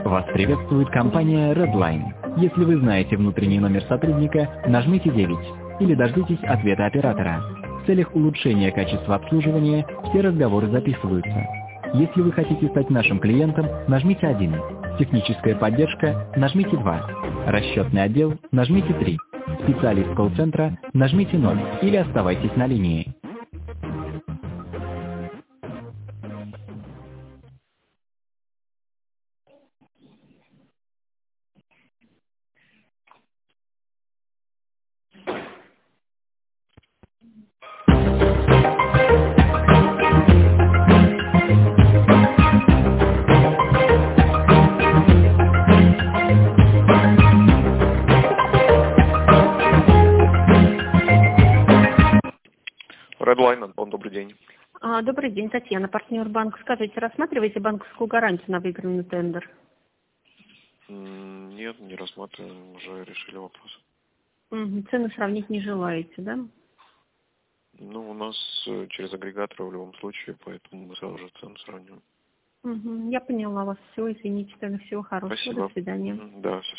Вас приветствует компания Redline. Если вы знаете внутренний номер сотрудника, нажмите 9 или дождитесь ответа оператора. В целях улучшения качества обслуживания все разговоры записываются. Если вы хотите стать нашим клиентом, нажмите 1. Техническая поддержка, нажмите 2. Расчетный отдел, нажмите 3. Специалист колл-центра, нажмите 0 или оставайтесь на линии. Redline, Антон, добрый день. Добрый день, Татьяна, партнер банка. Скажите, рассматриваете банковскую гарантию на выигранный тендер? Нет, не рассматриваем, уже решили вопрос. Цены сравнить не желаете, да? Ну, у нас через агрегаторы в любом случае, поэтому мы сразу же цену сравниваем. Я поняла вас. Все, извините, тогда всего хорошего. Спасибо. До свидания. Да, все.